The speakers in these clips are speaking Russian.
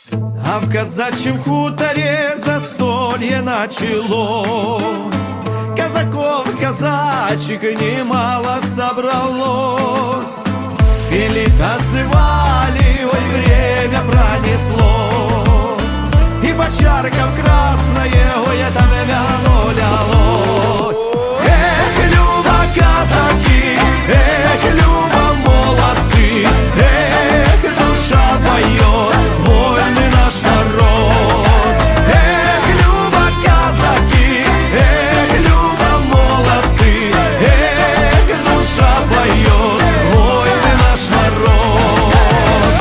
А в казачьем хуторе застолье началось. Казаков, казачек немало собралось. Пели, танцевали, ой, время пронеслось. И по чаркам красное, ой, это вино лилось. Эх, Люба, казаки, эх, Люба, молодцы, эх, душа поет, вольный наш народ. Эх, Люба, казаки, эх, Люба, молодцы, эх, душа поет, вольный наш народ.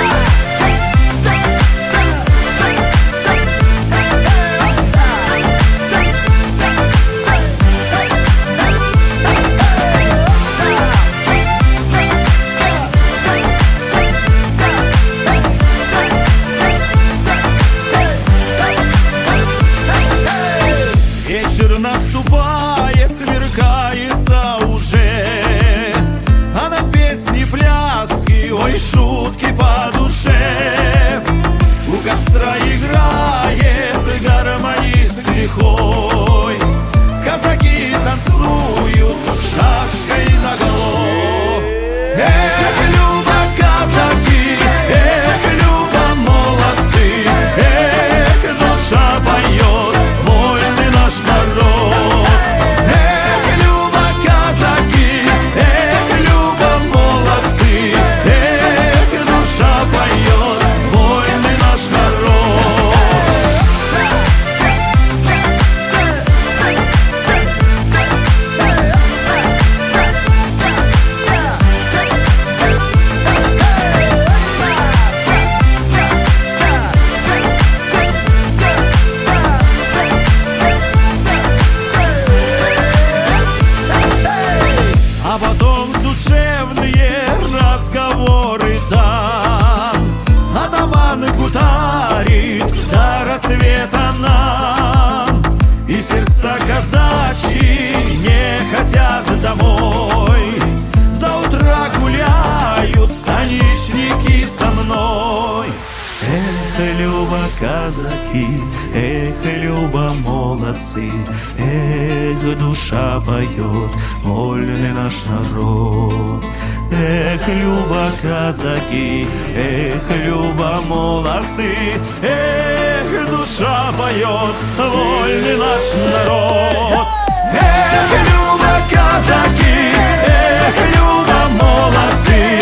Вечер наступает, смеркается уже, а на песни, пляски, ой, шутки по душе. У костра играет гармонист лихой, казаки танцуют шашкой наголо. Эх, Люба, казаки, эх, Люба, молодцы, эх, душа поет, вольный наш народ. Эх, Люба, казаки, эх, Люба, молодцы, эх, душа поет, вольный наш народ. А потом душевные разговоры там, атаман гутарит до рассвета нам. И сердца казачьи не хотят домой, до утра гуляют станичники со мной. Эх, Люба, казаки, эх, Люба, молодцы, эх, душа поет, вольный наш народ. Эх, Люба, казаки, эх, Люба, молодцы, эх, душа поет, вольный наш народ. Эх, Люба, казаки, эх, Люба, молодцы,